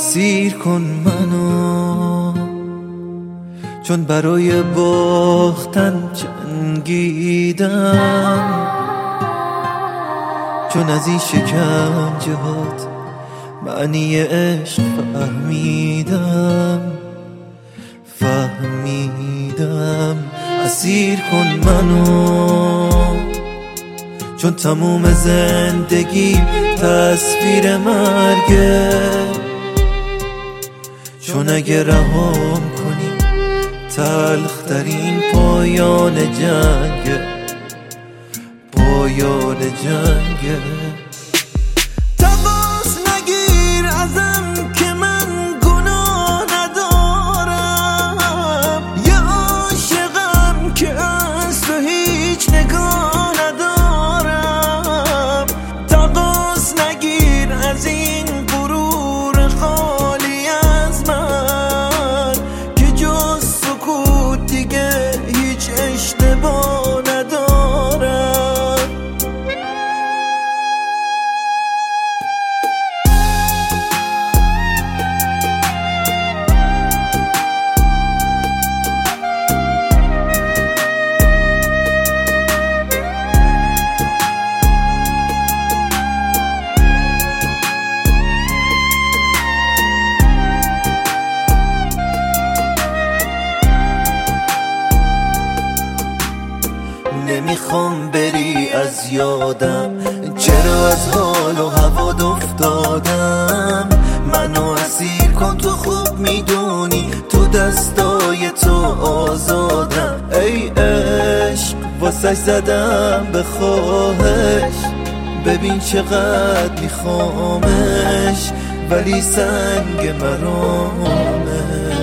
اسیر کن منو، چون برای باختن جنگیدم، چون از این شکنجهات معنی عشق فهمیدم. اسیر کن منو، چون تموم زندگی تصویر مرگه، چون اگه رهام کنی تلخترین پایان جنگه، پایان جنگه. تماس نگیر ازم که من گناه ندارم، یه عاشقم که از تو هیچ نگاه ندارم. تماس نگیر از این غرور خالی از من، که جز سکوت دیگه هیچ اشتباه ندارم. نمیخوام بری از یادم، چرا از حال و هوات افتادم. منو اسیر کن، تو خوب میدونی تو دستای تو آزادم. ای عشق واسه زدم به خواهش، ببین چقدر میخوامش، ولی سنگ مرامه.